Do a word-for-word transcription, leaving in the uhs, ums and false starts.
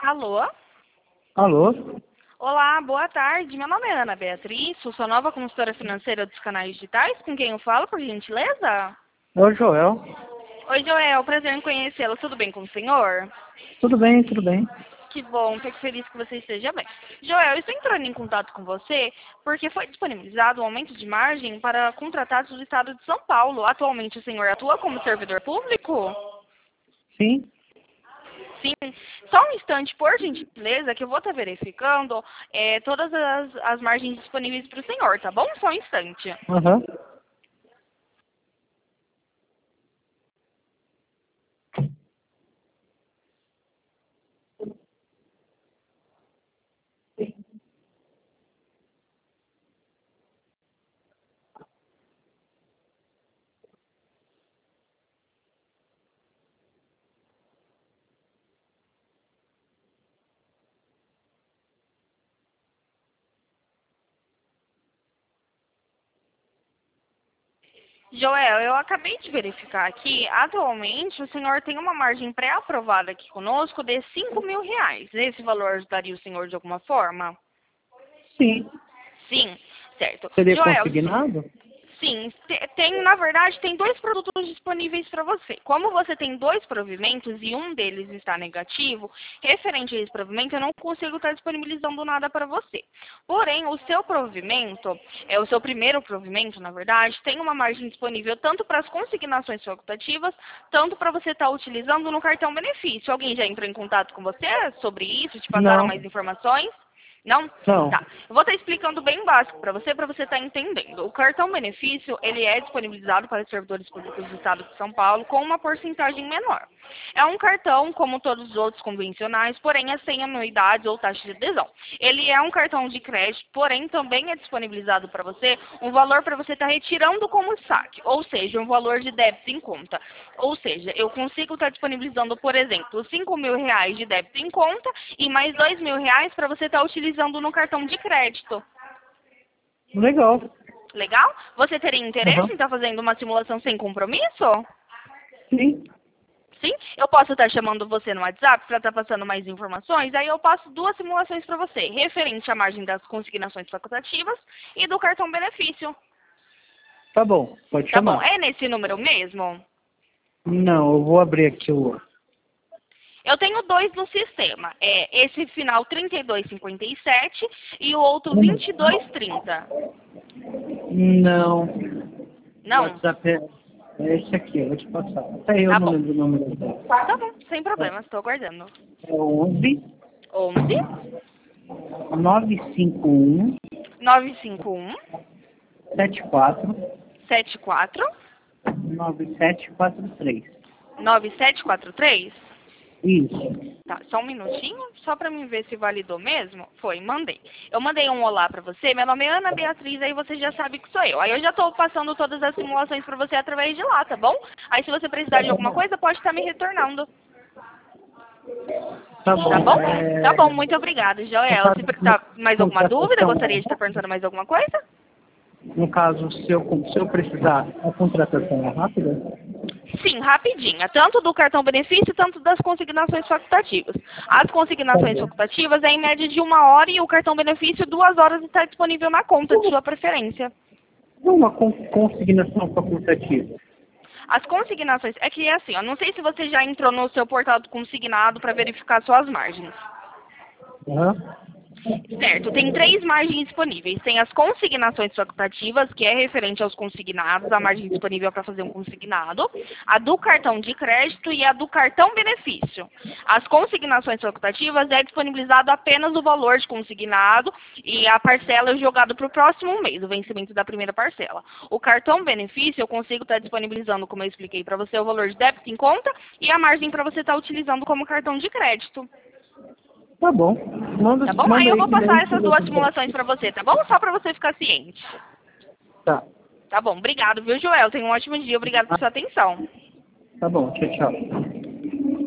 Alô? Alô? Olá, boa tarde. Meu nome é Ana Beatriz, sou sua nova consultora financeira dos canais digitais. Com quem eu falo, por gentileza? É o Joel. Oi, Joel. Prazer em conhecê-lo. Tudo bem com o senhor? Tudo bem, tudo bem. Que bom, fico feliz que você esteja bem. Joel, eu estou entrando em contato com você porque foi disponibilizado um aumento de margem para contratados do estado de São Paulo. Atualmente o senhor atua como servidor público? Sim? Sim. Só um instante, por gentileza, que eu vou estar verificando é, todas as, as margens disponíveis para o senhor, tá bom? Só um instante. Aham. Joel, eu acabei de verificar aqui, atualmente o senhor tem uma margem pré-aprovada aqui conosco de cinco mil reais. Esse valor ajudaria o senhor de alguma forma? Sim. Sim, certo. Seria Joel, consignado? sim, te- tem, na verdade, tem dois produtos disponíveis para você. Como você tem dois provimentos e um deles está negativo, referente a esse provimento, eu não consigo estar disponibilizando nada para você. Porém, o seu provimento, é o seu primeiro provimento, na verdade, tem uma margem disponível tanto para as consignações facultativas, tanto para você estar utilizando no cartão benefício. Alguém já entrou em contato com você sobre isso? Te passaram Não. mais informações? Não? Não. Tá. Eu vou estar explicando bem básico para você, para você estar entendendo. O cartão benefício, ele é disponibilizado para os servidores públicos do Estado de São Paulo com uma porcentagem menor. É um cartão, como todos os outros convencionais, porém é sem anuidade ou taxa de adesão. Ele é um cartão de crédito, porém também é disponibilizado para você um valor para você estar retirando como saque, ou seja, um valor de débito em conta. Ou seja, eu consigo estar disponibilizando, por exemplo, cinco mil reais de débito em conta e mais dois mil reais para você estar utilizando no cartão de crédito. Legal. Legal? Você teria interesse Aham. em estar fazendo uma simulação sem compromisso? Sim. Sim? Eu posso estar chamando você no WhatsApp para estar passando mais informações, aí eu passo duas simulações para você, referente à margem das consignações facultativas e do cartão benefício. Tá bom, pode Tá bom? chamar. É nesse número mesmo? Não, eu vou abrir aqui o... Eu tenho dois no sistema. É esse final trinta e dois cinquenta e sete e o outro vinte e dois trinta. Não. O Não? WhatsApp é é esse aqui, eu vou te passar. Até eu Tá não bom. lembro o número dele. Tá bom, sem problema, estou aguardando. É onze onze, nove cinco um nove cinco um, sete quatro sete quatro, nove sete quatro três. nove sete quatro três. Isso. Tá, só um minutinho, só pra mim ver se validou mesmo. Foi, mandei. Eu mandei um olá pra você, meu nome é Ana Beatriz, aí você já sabe que sou eu. Aí eu já tô passando todas as simulações pra você através de lá, tá bom? Aí se você precisar de alguma coisa, pode estar me retornando. Tá bom. Tá bom? É... Tá bom, muito obrigada, No Joel. Se caso, pre- tá, mais alguma dúvida? contratação, Gostaria de estar perguntando mais alguma coisa? no caso, se eu, se eu precisar, a contratação é rápida? Sim, rapidinho. Tanto do cartão benefício, tanto das consignações facultativas. As Tá consignações bom. facultativas é em média de uma hora e o cartão benefício duas horas está disponível na conta de sua preferência. Uma con- consignação facultativa. As consignações, é que é assim, eu não sei se você já entrou no seu portal do consignado para verificar suas margens. Aham. Certo, tem três margens disponíveis. Tem as consignações facultativas, que é referente aos consignados, a margem disponível para fazer um consignado, a do cartão de crédito e a do cartão benefício. As consignações facultativas é disponibilizado apenas o valor de consignado e a parcela é jogada para o próximo mês, o vencimento da primeira parcela. O cartão benefício eu consigo estar disponibilizando, como eu expliquei para você, o valor de débito em conta e a margem para você estar utilizando como cartão de crédito. Tá bom. Manda, Tá bom? Aí manda eu aí vou que daí passar eu essas vou duas tentar. simulações pra você, tá bom? Só pra você ficar ciente. Tá. Tá bom, obrigado, viu, Joel? Tenha um ótimo dia, obrigado por sua atenção. Tá bom. Tchau, tchau.